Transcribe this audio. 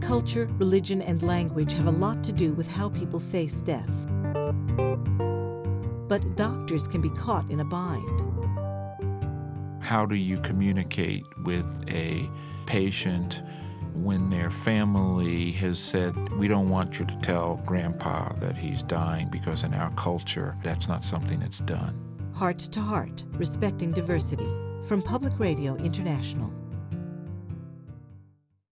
culture, religion, and language have a lot to do with how people face death. But doctors can be caught in a bind. How do you communicate with a patient when their family has said, we don't want you to tell Grandpa that he's dying because in our culture, that's not something that's done? Heart to Heart, Respecting Diversity, from Public Radio International.